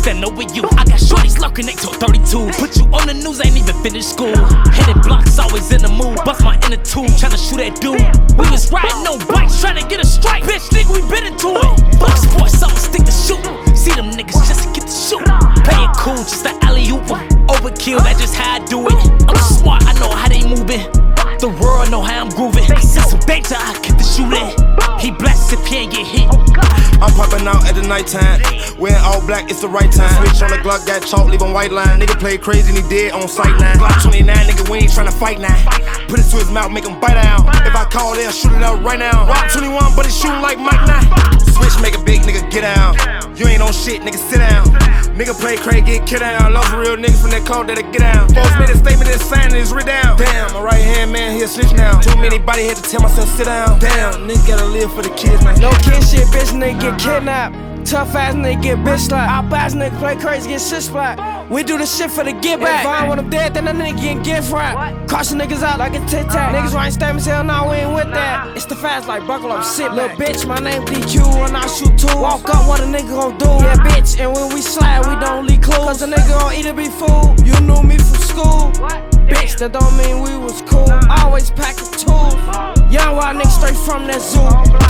stand over you. I got shorties lurking, they talk 32. Put you on the news, ain't even finished school. Hitting blocks, always in the mood. Bust my inner tube, tryna shoot that dude. We was riding no bikes, tryna get a strike. Bitch, nigga, we been into it. Fuck sports, I'ma stick to shoot. See them niggas just to get the shoot. Playing cool, just the alley-oop. Overkill, that's just how I do it. I'm smart, I know how they moving. The world know how I'm grooving. See some danger, I get the shooting. He blessed if he ain't get hit. I'm popping out at the nighttime. Wearing all black, it's the right time. Switch on the Glock, got chalk, leave on white line. Nigga play crazy and he dead on sight line. Glock 29, nigga, we ain't tryna fight now. Put it to his mouth, make him bite out. If I call, they'll shoot it out right now. Glock 21, but he shooting like Mike now. Switch, make a big nigga get out. You ain't on shit, nigga, sit down. Nigga play crazy, get kid down. Lost real niggas from that call that'll get down. Folks made a statement, it's signed, it's written down. Damn, my right hand man, he a snitch now. Too many body had to tell myself sit down. Damn, nigga gotta live for the kids now. No kid shit, bitch, nigga get kidnapped. Tough ass nigga get bitch slapped. Op ass nigga play crazy, get shit splat. We do the shit for the get back. If I want him dead, then that nigga get gift wrapped. Caution niggas out like a tic tac. Niggas writing statements, hell nah, we ain't with that. It's the fast like buckle up, sit back. Little bitch, my name DQ, and I shoot two. Walk up, what a nigga gon' do? Yeah, bitch, and when we slide, we don't leave clues. Cause a nigga gon' either be fool. You knew me from school. Bitch, that don't mean we was cool. Always pack a tool. Young wild nigga straight from that zoo.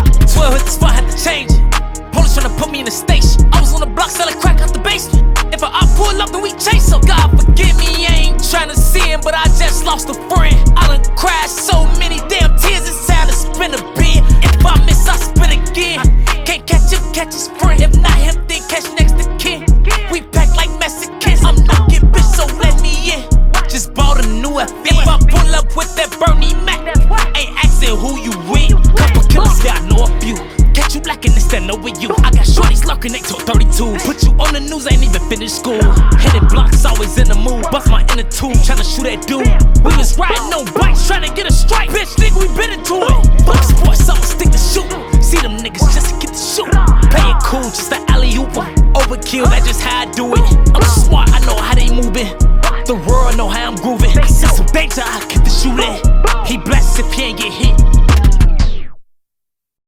12 hit the spot, had to change it. Police tryna put me in the station. I was on the block selling crack out the basement. If I pull up, then we chase him. God forgive me, I ain't tryna see him, but I just lost a friend. I done crashed so many damn tears, it's time to spin a bin. If I miss, I spin again. Can't catch him, catch his friend. If not him, then catch next to kin. We pack like Mexicans. I'm knocking, bitch, so let me in. Just bought a new FN. If I pull up with that Bernie Mac, ain't asking who you with. Couple killers, yeah, I know a few. Catch you black and stand over you. I got shorties lurking, they talk 32. Put you on the news, ain't even finished school. Hitting blocks, always in the mood. Bust my inner tube, tryna shoot that dude. We was riding no bikes, tryna get a strike. Bitch, nigga, we been into it. Fuck sports, I'ma stick to shoot. See them niggas just to get the shoot. Playing cool, just the alley-oop. Overkill, that's just how I do it. I'm smart, I know how they moving.